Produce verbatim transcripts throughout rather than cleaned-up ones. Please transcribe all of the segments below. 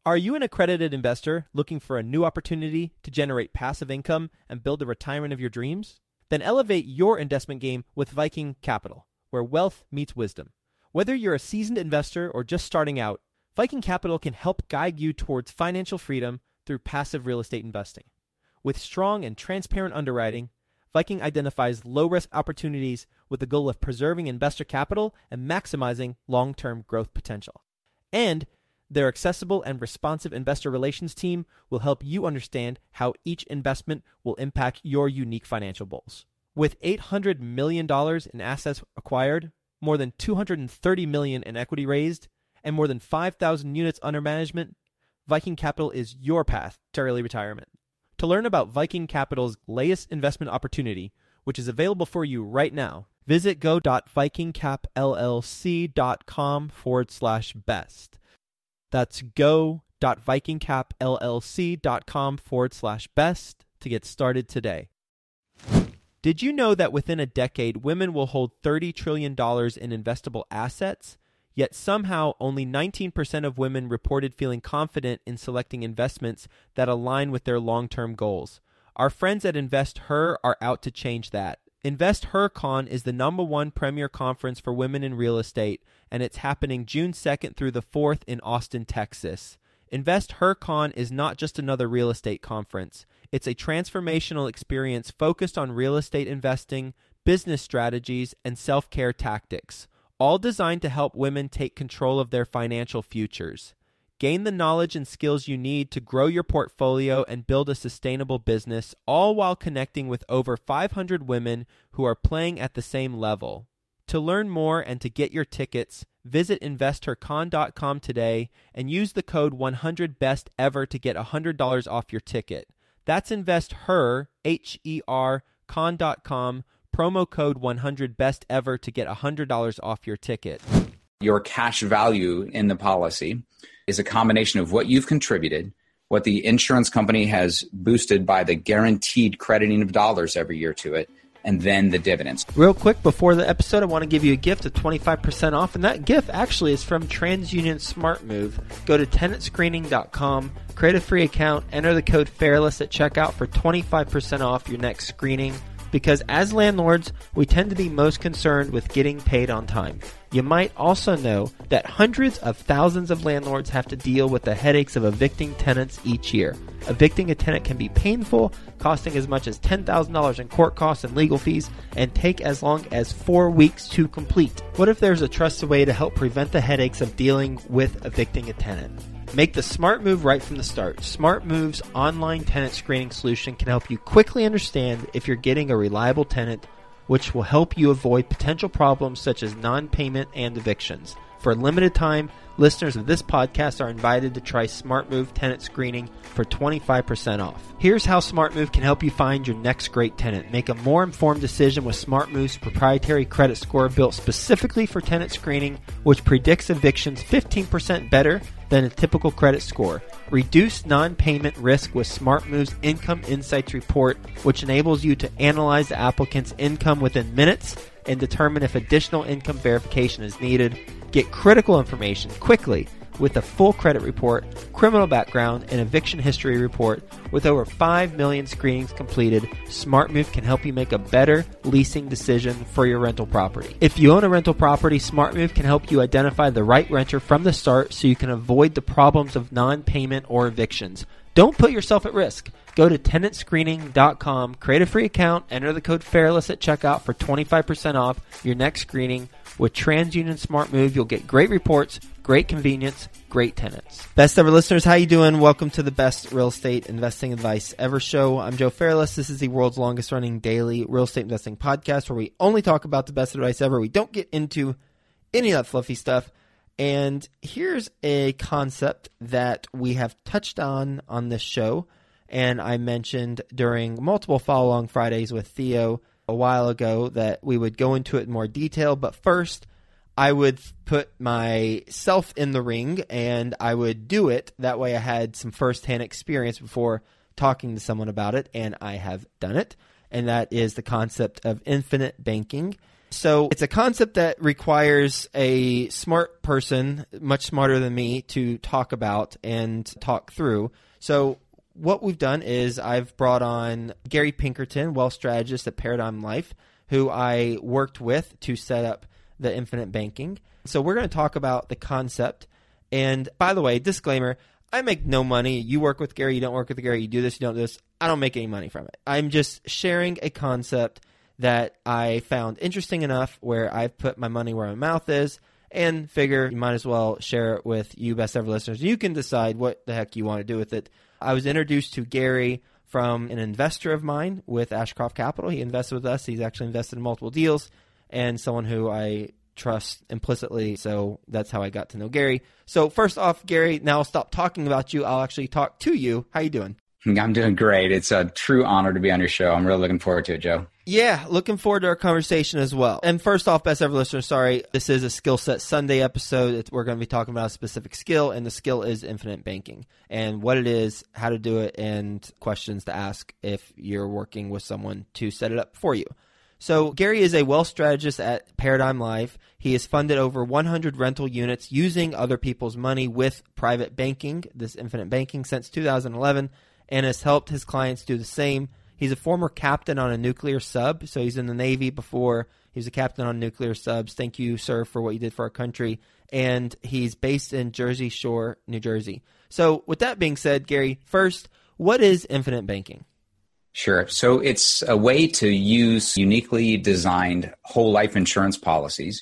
Are you an accredited investor looking for a new opportunity to generate passive income and build the retirement of your dreams? Then elevate your investment game with Viking Capital, where wealth meets wisdom. Whether you're a seasoned investor or just starting out, Viking Capital can help guide you towards financial freedom through passive real estate investing. With strong and transparent underwriting, Viking identifies low-risk opportunities with the goal of preserving investor capital and maximizing long-term growth potential. And their accessible and responsive investor relations team will help you understand how each investment will impact your unique financial goals. With eight hundred million dollars in assets acquired, more than two hundred thirty million dollars in equity raised, and more than five thousand units under management, Viking Capital is your path to early retirement. To learn about Viking Capital's latest investment opportunity, which is available for you right now, visit go.vikingcapllc.com forward slash best. That's go.vikingcapllc.com forward slash best to get started today. Did you know that within a decade, women will hold thirty trillion dollars in investable assets? Yet somehow only nineteen percent of women reported feeling confident in selecting investments that align with their long-term goals. Our friends at InvestHer are out to change that. InvestHerCon is the number one premier conference for women in real estate, and it's happening June second through the fourth in Austin, Texas. InvestHerCon is not just another real estate conference. It's a transformational experience focused on real estate investing, business strategies, and self-care tactics, all designed to help women take control of their financial futures. Gain the knowledge and skills you need to grow your portfolio and build a sustainable business, all while connecting with over five hundred women who are playing at the same level. To learn more and to get your tickets, visit investor con dot com today and use the code one hundred best ever to get one hundred dollars off your ticket. That's InvestHer, H E R, con dot com, promo code one hundred best ever to get one hundred dollars off your ticket. Your cash value in the policy is a combination of what you've contributed, what the insurance company has boosted by the guaranteed crediting of dollars every year to it, and then the dividends. Real quick, before the episode, I want to give you a gift of twenty-five percent off, and that gift actually is from TransUnion SmartMove. Go to tenant screening dot com, create a free account, enter the code FAIRLESS at checkout for twenty-five percent off your next screening. Because as landlords, we tend to be most concerned with getting paid on time. You might also know that hundreds of thousands of landlords have to deal with the headaches of evicting tenants each year. Evicting a tenant can be painful, costing as much as ten thousand dollars in court costs and legal fees, and take as long as four weeks to complete. What if there's a trusted way to help prevent the headaches of dealing with evicting a tenant? Make the smart move right from the start. SmartMove's online tenant screening solution can help you quickly understand if you're getting a reliable tenant, which will help you avoid potential problems such as non-payment and evictions. For a limited time, listeners of this podcast are invited to try SmartMove tenant screening for twenty-five percent off. Here's how SmartMove can help you find your next great tenant. Make a more informed decision with SmartMove's proprietary credit score built specifically for tenant screening, which predicts evictions fifteen percent better than a typical credit score. Reduce non-payment risk with SmartMove's Income Insights report, which enables you to analyze the applicant's income within minutes and determine if additional income verification is needed. Get critical information quickly with a full credit report, criminal background, and eviction history report. With over five million screenings completed, SmartMove can help you make a better leasing decision for your rental property. If you own a rental property, SmartMove can help you identify the right renter from the start so you can avoid the problems of non-payment or evictions. Don't put yourself at risk. Go to tenant screening dot com, create a free account, enter the code FAIRLESS at checkout for twenty-five percent off your next screening. With TransUnion SmartMove, you'll get great reports, great convenience, great tenants. Best ever listeners, how you doing? Welcome to the best real estate investing advice ever show. I'm Joe Fairless. This is the world's longest running daily real estate investing podcast where we only talk about the best advice ever. We don't get into any of that fluffy stuff. And here's a concept that we have touched on on this show, and I mentioned during multiple follow-along Fridays with Theo a while ago that we would go into it in more detail. But first, I would put myself in the ring, and I would do it. That way I had some firsthand experience before talking to someone about it, and I have done it. And that is the concept of infinite banking. So it's a concept that requires a smart person, much smarter than me, to talk about and talk through. So what we've done is I've brought on Gary Pinkerton, wealth strategist at Paradigm Life, who I worked with to set up the infinite banking. So we're going to talk about the concept. And by the way, disclaimer, I make no money. You work with Gary, you don't work with Gary, you do this, you don't do this. I don't make any money from it. I'm just sharing a concept that I found interesting enough where I've put my money where my mouth is and figure you might as well share it with you best ever listeners. You can decide what the heck you want to do with it. I was introduced to Gary from an investor of mine with Ashcroft Capital. He invested with us. He's actually invested in multiple deals and someone who I trust implicitly. So that's how I got to know Gary. So first off, Gary, now I'll stop talking about you. I'll actually talk to you. How you doing? I'm doing great. It's a true honor to be on your show. I'm really looking forward to it, Joe. Yeah, looking forward to our conversation as well. And first off, best ever listener, sorry, this is a Skill Set Sunday episode. It's, we're going to be talking about a specific skill, and the skill is infinite banking and what it is, how to do it, and questions to ask if you're working with someone to set it up for you. So Gary is a wealth strategist at Paradigm Life. He has funded over one hundred rental units using other people's money with private banking, this infinite banking, since two thousand eleven, and has helped his clients do the same. He's a former captain on a nuclear sub, so he's in the Navy before. He was a captain on nuclear subs. Thank you, sir, for what you did for our country. And he's based in Jersey Shore, New Jersey. So with that being said, Gary, first, what is infinite banking? Sure. So it's a way to use uniquely designed whole life insurance policies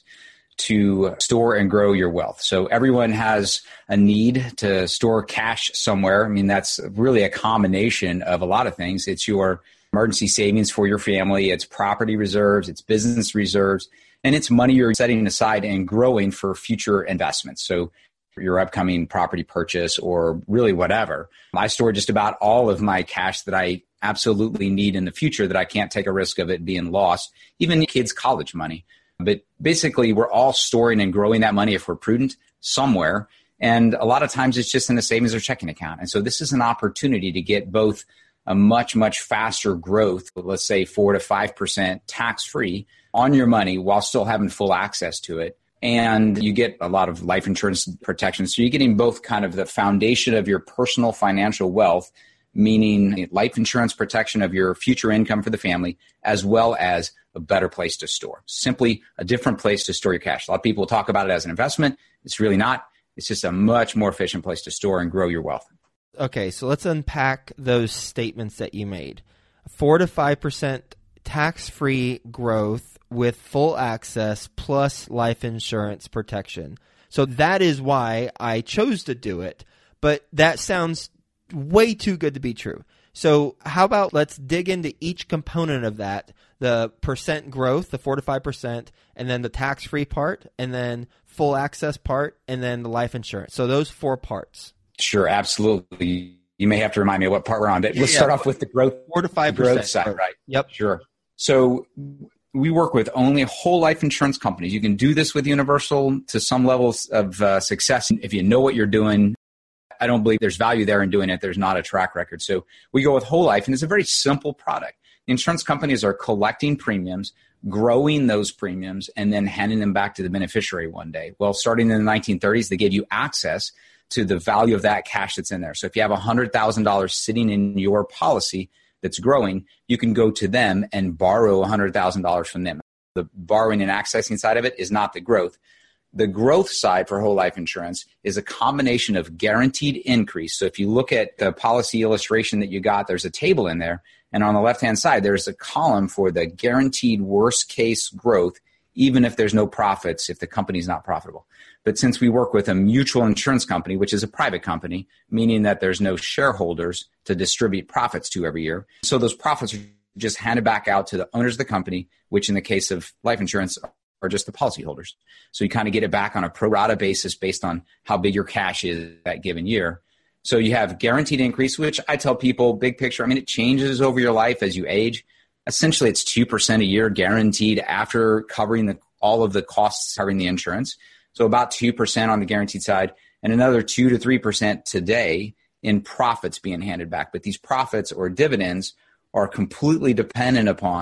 to store and grow your wealth. So everyone has a need to store cash somewhere. I mean, that's really a combination of a lot of things. It's your emergency savings for your family, it's property reserves, it's business reserves, and it's money you're setting aside and growing for future investments. So your upcoming property purchase or really whatever. I store just about all of my cash that I absolutely need in the future that I can't take a risk of it being lost, even kids' college money. But basically, we're all storing and growing that money if we're prudent somewhere. And a lot of times it's just in a savings or checking account. And so this is an opportunity to get both a much, much faster growth, let's say four to five percent tax-free on your money while still having full access to it. And you get a lot of life insurance protection. So you're getting both kind of the foundation of your personal financial wealth, meaning life insurance protection of your future income for the family, as well as a better place to store. Simply a different place to store your cash. A lot of people talk about it as an investment. It's really not. It's just a much more efficient place to store and grow your wealth. Okay, so let's unpack those statements that you made. Four to five percent tax-free growth with full access plus life insurance protection. So that is why I chose to do it, but that sounds way too good to be true. So how about let's dig into each component of that, the percent growth, the four to five percent, and then the tax-free part, and then full access part, and then the life insurance. So those four parts. Sure, absolutely. You may have to remind me of what part we're on, but let's yeah. start off with the growth, four to five percent growth side, right? Yep. Sure. So we work with only whole life insurance companies. You can do this with Universal to some levels of uh, success if you know what you're doing. I don't believe there's value there in doing it. There's not a track record. So we go with whole life, and it's a very simple product. Insurance companies are collecting premiums, growing those premiums, and then handing them back to the beneficiary one day. Well, starting in the nineteen thirties, they gave you access to the value of that cash that's in there. So if you have one hundred thousand dollars sitting in your policy that's growing, you can go to them and borrow one hundred thousand dollars from them. The borrowing and accessing side of it is not the growth. The growth side for whole life insurance is a combination of guaranteed increase. So if you look at the policy illustration that you got, there's a table in there. And on the left-hand side, there's a column for the guaranteed worst case growth, even if there's no profits, if the company's not profitable. But since we work with a mutual insurance company, which is a private company, meaning that there's no shareholders to distribute profits to every year, so those profits are just handed back out to the owners of the company, which in the case of life insurance are just the policyholders. So you kind of get it back on a pro rata basis based on how big your cash is that given year. So you have guaranteed increase, which I tell people, big picture, I mean, it changes over your life as you age. Essentially, it's two percent a year guaranteed after covering the, all of the costs covering the insurance. So about two percent on the guaranteed side and another two to three percent today in profits being handed back. But these profits or dividends are completely dependent upon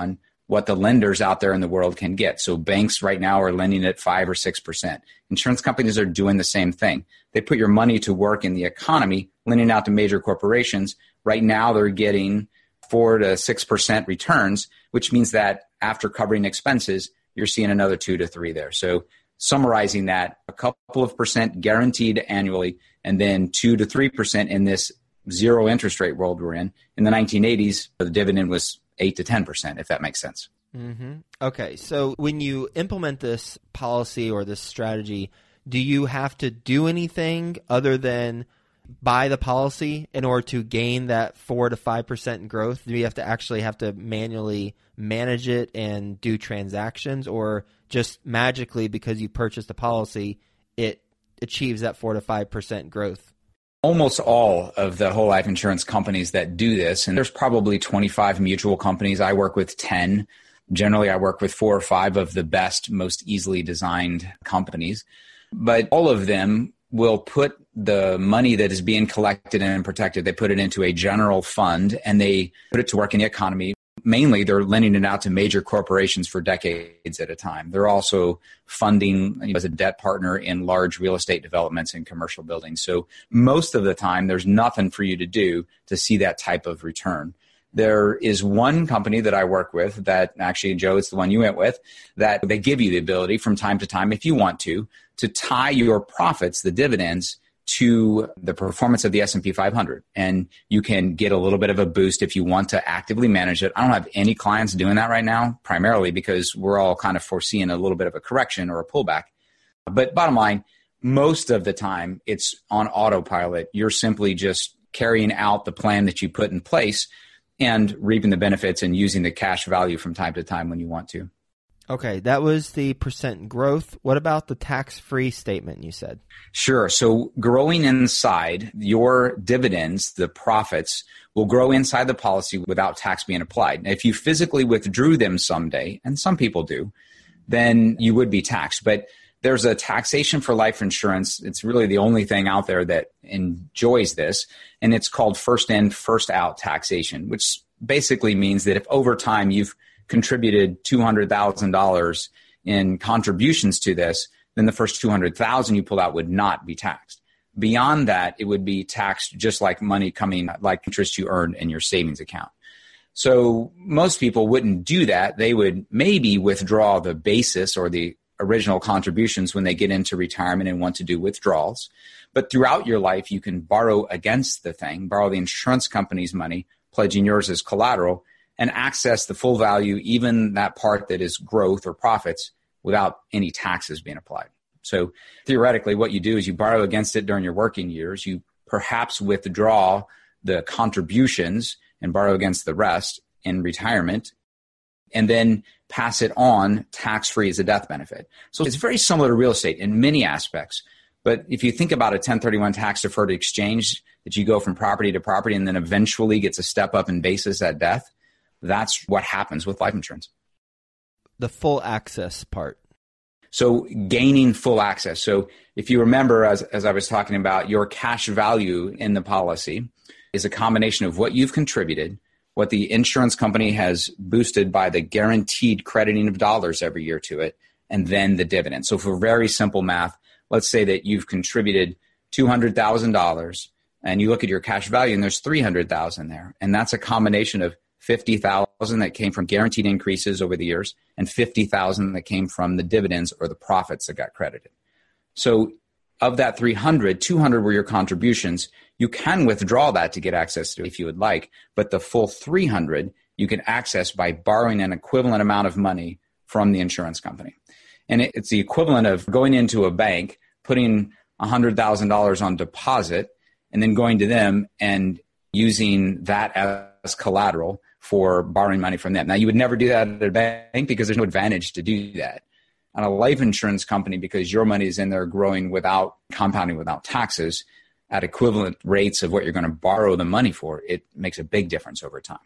what the lenders out there in the world can get. So banks right now are lending at five or six percent. Insurance companies are doing the same thing. They put your money to work in the economy, lending out to major corporations. Right now they're getting four to six percent returns, which means that after covering expenses, you're seeing another two to three there. So summarizing that, a couple of percent guaranteed annually, and then two to three percent in this zero interest rate world we're in. In the nineteen eighties, the dividend was eight to ten percent, if that makes sense. Mm-hmm. Okay. So when you implement this policy or this strategy, do you have to do anything other than buy the policy in order to gain that four to five percent growth? Do you have to actually have to manually manage it and do transactions, or just magically because you purchased the policy, it achieves that four to five percent growth? Almost all of the whole life insurance companies that do this, and there's probably twenty-five mutual companies. I work with ten. Generally, I work with four or five of the best, most easily designed companies. But all of them will put the money that is being collected and protected, they put it into a general fund and they put it to work in the economy. Mainly, they're lending it out to major corporations for decades at a time. They're also funding, you know, as a debt partner in large real estate developments and commercial buildings. So most of the time, there's nothing for you to do to see that type of return. There is one company that I work with that actually, Joe, it's the one you went with, that they give you the ability from time to time, if you want to, to tie your profits, the dividends, to the performance of the S and P five hundred. And you can get a little bit of a boost if you want to actively manage it. I don't have any clients doing that right now, primarily because we're all kind of foreseeing a little bit of a correction or a pullback. But bottom line, most of the time it's on autopilot. You're simply just carrying out the plan that you put in place and reaping the benefits and using the cash value from time to time when you want to. Okay, that was the percent growth. What about the tax-free statement you said? Sure. So growing inside, your dividends, the profits, will grow inside the policy without tax being applied. Now, if you physically withdrew them someday, and some people do, then you would be taxed. But there's a taxation for life insurance. It's really the only thing out there that enjoys this, and it's called first in, first out taxation, which basically means that if over time you've contributed two hundred thousand dollars in contributions to this, then the first two hundred thousand dollars you pull out would not be taxed. Beyond that, it would be taxed just like money coming, like interest you earned in your savings account. So most people wouldn't do that. They would maybe withdraw the basis or the original contributions when they get into retirement and want to do withdrawals. But throughout your life, you can borrow against the thing, borrow the insurance company's money, pledging yours as collateral, and access the full value, even that part that is growth or profits, without any taxes being applied. So theoretically, what you do is you borrow against it during your working years. You perhaps withdraw the contributions and borrow against the rest in retirement, and then pass it on tax-free as a death benefit. So it's very similar to real estate in many aspects. But if you think about a ten thirty-one tax-deferred exchange that you go from property to property and then eventually gets a step up in basis at death, that's what happens with life insurance. The full access part. So gaining full access. So if you remember, as, as I was talking about, your cash value in the policy is a combination of what you've contributed, what the insurance company has boosted by the guaranteed crediting of dollars every year to it, and then the dividend. So for very simple math, let's say that you've contributed two hundred thousand dollars and you look at your cash value and there's three hundred thousand dollars there. And that's a combination of fifty thousand dollars that came from guaranteed increases over the years and fifty thousand dollars that came from the dividends or the profits that got credited. So of that three hundred, two hundred were your contributions. You can withdraw that to get access to it if you would like, but the full three hundred you can access by borrowing an equivalent amount of money from the insurance company. And it's the equivalent of going into a bank, putting one hundred thousand dollars on deposit, and then going to them and using that as collateral for borrowing money from them. Now, you would never do that at a bank because there's no advantage to do that. On a life insurance company, because your money is in there growing without compounding, without taxes, at equivalent rates of what you're going to borrow the money for, it makes a big difference over time.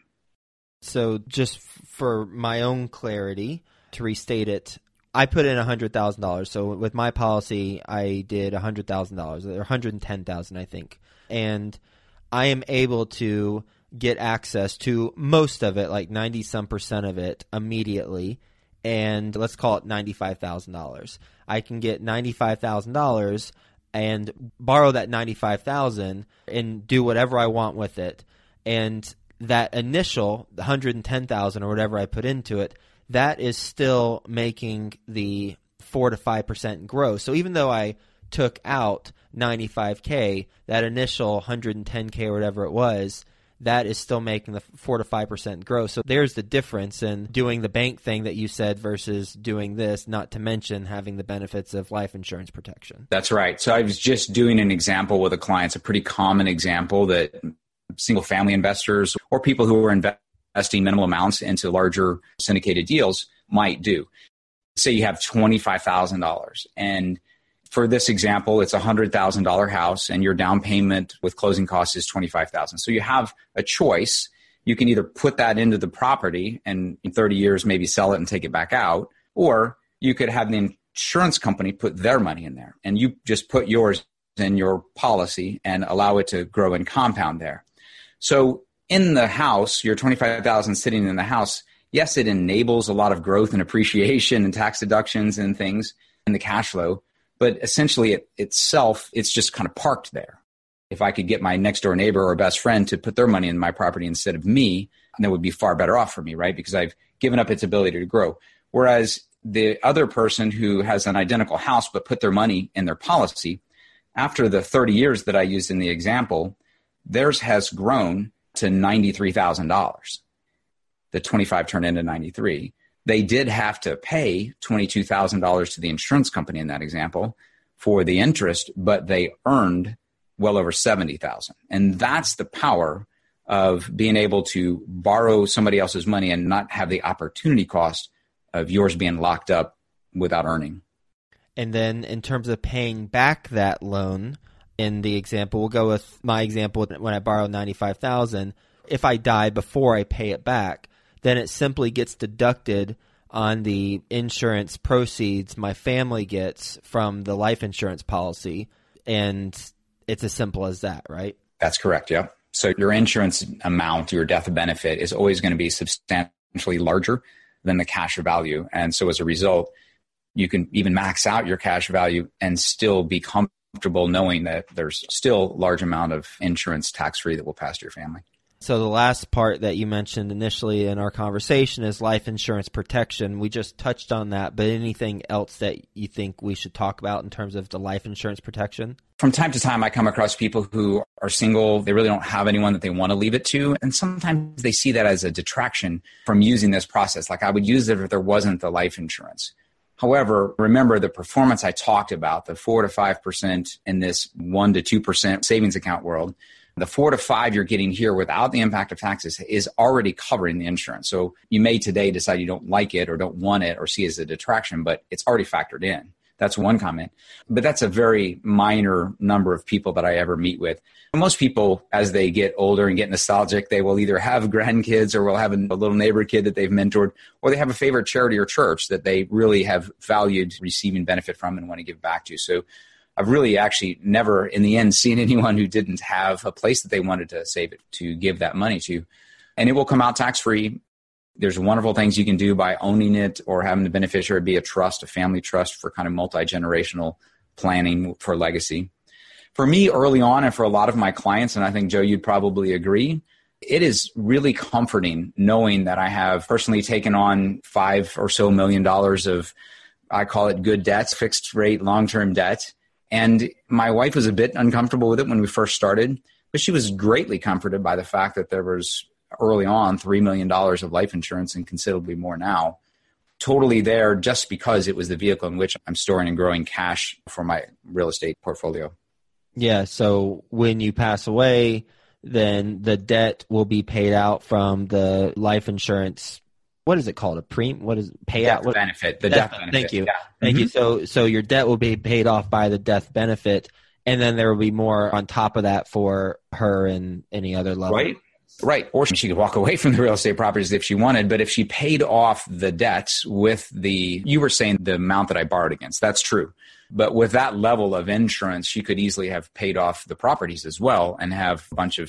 So just for my own clarity, to restate it, I put in one hundred thousand dollars. So with my policy, I did one hundred thousand dollars, or one hundred ten thousand dollars, I think. And I am able to get access to most of it, like ninety some percent of it immediately. And let's call it ninety-five thousand dollars. I can get ninety-five thousand dollars and borrow that ninety-five thousand dollars and do whatever I want with it. And that initial one hundred ten thousand dollars or whatever I put into it, that is still making the four to five percent growth. So even though I took out ninety-five K, that initial one hundred ten K or whatever it was, that is still making the four to five percent growth. So there's the difference in doing the bank thing that you said versus doing this, not to mention having the benefits of life insurance protection. That's right. So I was just doing an example with a client. It's a pretty common example that single family investors or people who are investing minimal amounts into larger syndicated deals might do. Say you have twenty-five thousand dollars, and for this example, it's a one hundred thousand dollars house and your down payment with closing costs is twenty-five thousand dollars. So you have a choice. You can either put that into the property and in thirty years maybe sell it and take it back out, or you could have the insurance company put their money in there and you just put yours in your policy and allow it to grow and compound there. So in the house, your twenty-five thousand dollars sitting in the house, yes, it enables a lot of growth and appreciation and tax deductions and things in the cash flow. But essentially it itself, it's just kind of parked there. If I could get my next door neighbor or best friend to put their money in my property instead of me, that would be far better off for me, right? Because I've given up its ability to grow. Whereas the other person who has an identical house but put their money in their policy, after the thirty years that I used in the example, theirs has grown to ninety-three thousand dollars. The twenty-five turned into ninety-three. They did have to pay twenty-two thousand dollars to the insurance company in that example for the interest, but they earned well over seventy thousand dollars. And that's the power of being able to borrow somebody else's money and not have the opportunity cost of yours being locked up without earning. And then in terms of paying back that loan, in the example, we'll go with my example when I borrow ninety-five thousand dollars. If I die before I pay it back, then it simply gets deducted on the insurance proceeds my family gets from the life insurance policy. And it's as simple as that, right? That's correct, yeah. So your insurance amount, your death benefit is always going to be substantially larger than the cash value. And so as a result, you can even max out your cash value and still be comfortable knowing that there's still a large amount of insurance tax-free that will pass to your family. So the last part that you mentioned initially in our conversation is life insurance protection. We just touched on that, but anything else that you think we should talk about in terms of the life insurance protection? From time to time, I come across people who are single. They really don't have anyone that they want to leave it to. And sometimes they see that as a detraction from using this process. Like I would use it if there wasn't the life insurance. However, remember the performance I talked about, the four to five percent in this one to two percent savings account world. The four to five you're getting here without the impact of taxes is already covering the insurance. So you may today decide you don't like it or don't want it or see it as a detraction, but it's already factored in. That's one comment. But that's a very minor number of people that I ever meet with. Most people, as they get older and get nostalgic, they will either have grandkids or will have a little neighbor kid that they've mentored, or they have a favorite charity or church that they really have valued receiving benefit from and want to give back to. So I've really actually never, in the end, seen anyone who didn't have a place that they wanted to save it, to give that money to. And it will come out tax-free. There's wonderful things you can do by owning it or having the beneficiary be a trust, a family trust for kind of multi-generational planning for legacy. For me, early on, and for a lot of my clients, and I think, Joe, you'd probably agree, it is really comforting knowing that I have personally taken on five or so million dollars of, I call it good debts, fixed rate, long-term debt. And my wife was a bit uncomfortable with it when we first started, but she was greatly comforted by the fact that there was early on three million dollars of life insurance and considerably more now, totally there just because it was the vehicle in which I'm storing and growing cash for my real estate portfolio. Yeah, so when you pass away, then the debt will be paid out from the life insurance. What is it called? A premium? What is it? Payout? Death what? benefit. The death, death benefit. Thank you. Yeah. Thank mm-hmm. you. So, so your debt will be paid off by the death benefit, and then there will be more on top of that for her and any other level. Right. Right. Or she could walk away from the real estate properties if she wanted. But if she paid off the debts with the, you were saying the amount that I borrowed against, that's true. But with that level of insurance, she could easily have paid off the properties as well and have a bunch of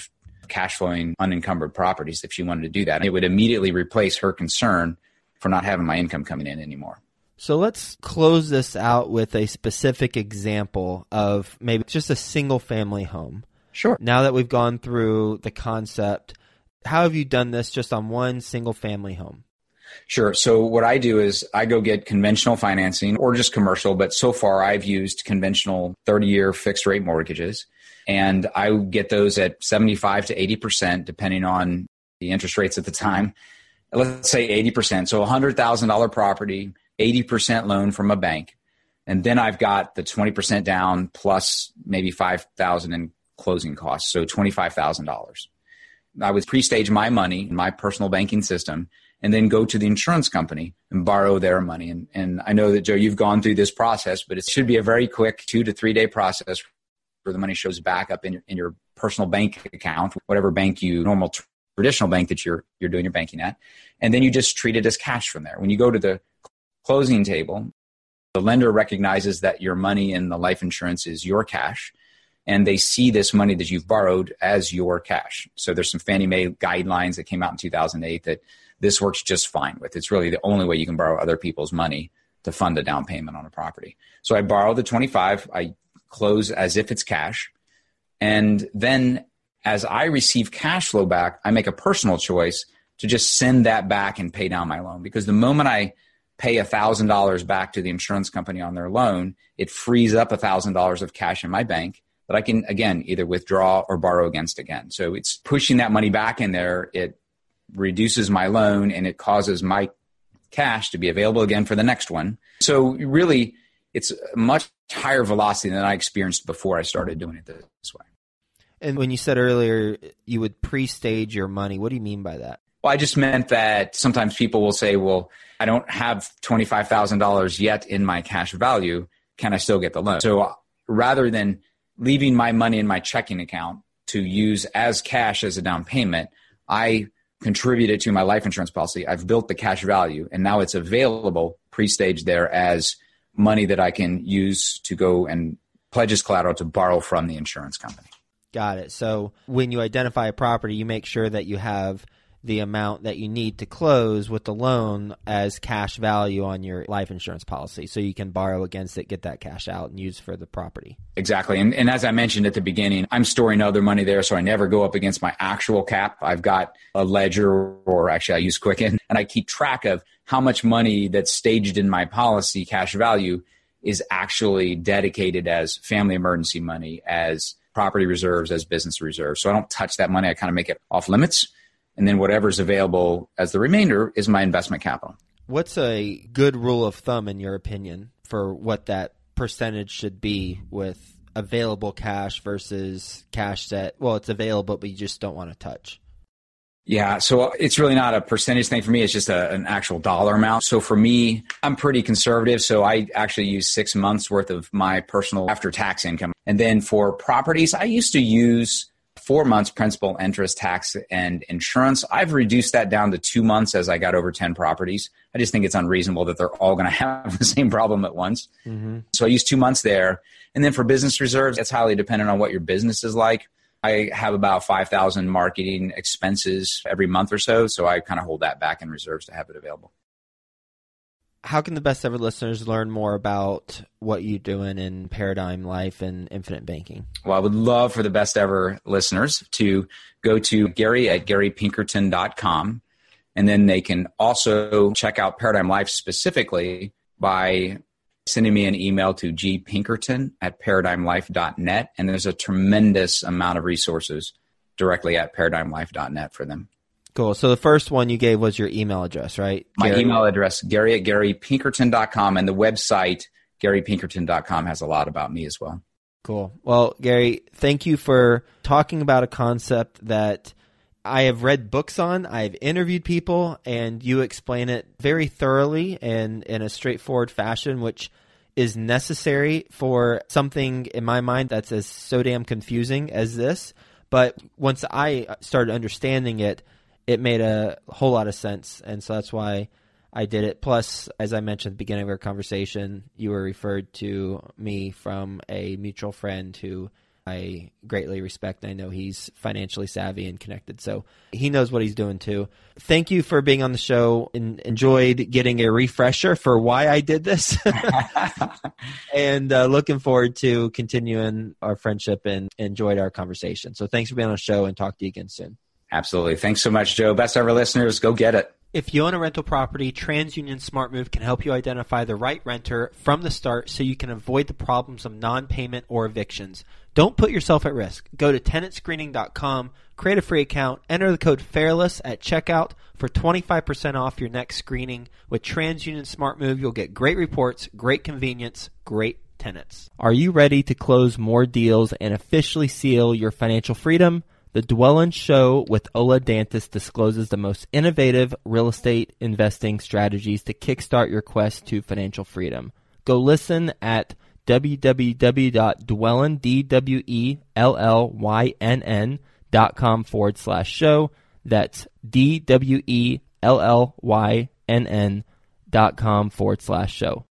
cash flowing unencumbered properties if she wanted to do that. It would immediately replace her concern for not having my income coming in anymore. So let's close this out with a specific example of maybe just a single family home. Sure. Now that we've gone through the concept, how have you done this just on one single family home? Sure. So what I do is I go get conventional financing or just commercial, but so far I've used conventional thirty-year fixed rate mortgages, and I get those at seventy-five to eighty percent depending on the interest rates at the time. Let's say eighty percent. So a one hundred thousand dollars property, eighty percent loan from a bank. And then I've got the twenty percent down plus maybe five thousand dollars in closing costs. So twenty-five thousand dollars. I would pre-stage my money in my personal banking system and then go to the insurance company and borrow their money. And, and I know that, Joe, you've gone through this process, but it should be a very quick two to three day process where the money shows back up in your, in your personal bank account, whatever bank you, normal traditional bank that you're you're doing your banking at. And then you just treat it as cash from there. When you go to the closing table, the lender recognizes that your money in the life insurance is your cash, and they see this money that you've borrowed as your cash. So there's some Fannie Mae guidelines that came out in two thousand eight that this works just fine with. It's really the only way you can borrow other people's money to fund a down payment on a property. So I borrow the twenty-five, I close as if it's cash, and then as I receive cash flow back, I make a personal choice to just send that back and pay down my loan. Because the moment I pay one thousand dollars back to the insurance company on their loan, it frees up one thousand dollars of cash in my bank that I can, again, either withdraw or borrow against again. So it's pushing that money back in there. It reduces my loan and it causes my cash to be available again for the next one. So really, it's a much higher velocity than I experienced before I started doing it this way. And when you said earlier you would pre-stage your money, what do you mean by that? Well, I just meant that sometimes people will say, well, I don't have twenty-five thousand dollars yet in my cash value. Can I still get the loan? So rather than leaving my money in my checking account to use as cash as a down payment, I contribute it to my life insurance policy. I've built the cash value, and now it's available pre-staged there as money that I can use to go and pledge as collateral to borrow from the insurance company. Got it. So when you identify a property, you make sure that you have the amount that you need to close with the loan as cash value on your life insurance policy, so you can borrow against it, get that cash out, and use for the property. Exactly. And, and as I mentioned at the beginning, I'm storing other money there, so I never go up against my actual cap. I've got a ledger, or actually I use Quicken, and I keep track of how much money that's staged in my policy cash value is actually dedicated as family emergency money, as property reserves, as business reserves. So I don't touch that money. I kind of make it off limits. And then whatever's available as the remainder is my investment capital. What's a good rule of thumb, in your opinion, for what that percentage should be with available cash versus cash that, well, it's available, but you just don't want to touch? Yeah, so it's really not a percentage thing for me. It's just a, an actual dollar amount. So for me, I'm pretty conservative. So I actually use six months worth of my personal after-tax income. And then for properties, I used to use four months principal, interest, tax, and insurance. I've reduced that down to two months as I got over ten properties. I just think it's unreasonable that they're all going to have the same problem at once. Mm-hmm. So I use two months there. And then for business reserves, it's highly dependent on what your business is like. I have about five thousand marketing expenses every month or so. So I kind of hold that back in reserves to have it available. How can the best ever listeners learn more about what you're doing in Paradigm Life and Infinite Banking? Well, I would love for the best ever listeners to go to Gary at Gary Pinkerton dot com. And then they can also check out Paradigm Life specifically by sending me an email to g pinkerton at paradigm life dot net. And there's a tremendous amount of resources directly at paradigm life dot net for them. Cool. So the first one you gave was your email address, right? My Gary? email address, Gary at Gary Pinkerton dot com, and the website, Gary Pinkerton dot com, has a lot about me as well. Cool. Well, Gary, thank you for talking about a concept that I have read books on, I've interviewed people, and you explain it very thoroughly and in a straightforward fashion, which is necessary for something in my mind that's as so damn confusing as this. But once I started understanding it, it made a whole lot of sense, and so that's why I did it. Plus, as I mentioned at the beginning of our conversation, you were referred to me from a mutual friend who I greatly respect. I know he's financially savvy and connected, so he knows what he's doing too. Thank you for being on the show, and enjoyed getting a refresher for why I did this. And uh, looking forward to continuing our friendship and enjoyed our conversation. So thanks for being on the show, and talk to you again soon. Absolutely. Thanks so much, Joe. Best ever listeners. Go get it. If you own a rental property, TransUnion SmartMove can help you identify the right renter from the start so you can avoid the problems of non-payment or evictions. Don't put yourself at risk. Go to tenant screening dot com, create a free account, enter the code FAIRLESS at checkout for twenty-five percent off your next screening. With TransUnion SmartMove, you'll get great reports, great convenience, great tenants. Are you ready to close more deals and officially seal your financial freedom? The Dwellyn Show with Ola Dantis discloses the most innovative real estate investing strategies to kickstart your quest to financial freedom. Go listen at www.dwellyn, D W E L L Y N N dot com forward slash show. That's D W E L L Y N N dot com forward slash show.